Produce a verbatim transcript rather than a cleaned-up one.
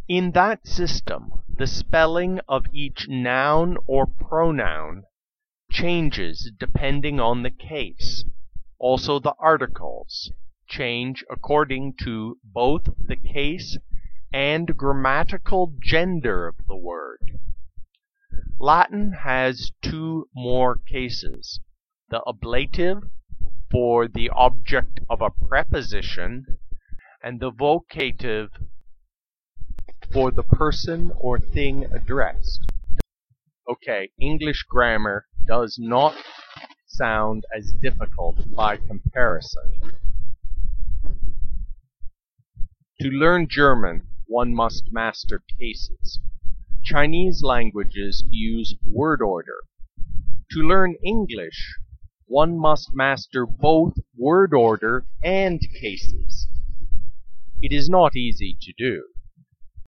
In that system, the spelling of each noun or pronoun changes depending on the case. Also, the articles change according to both the case and grammatical gender of the word. Latin has two more cases: the ablative for the object of a preposition, and the vocative for the person or thing addressed. Okay, English grammar does not sound as difficult by comparison. To learn German, one must master cases. Chinese languages use word order. To learn English, one must master both word order and cases. It is not easy to do.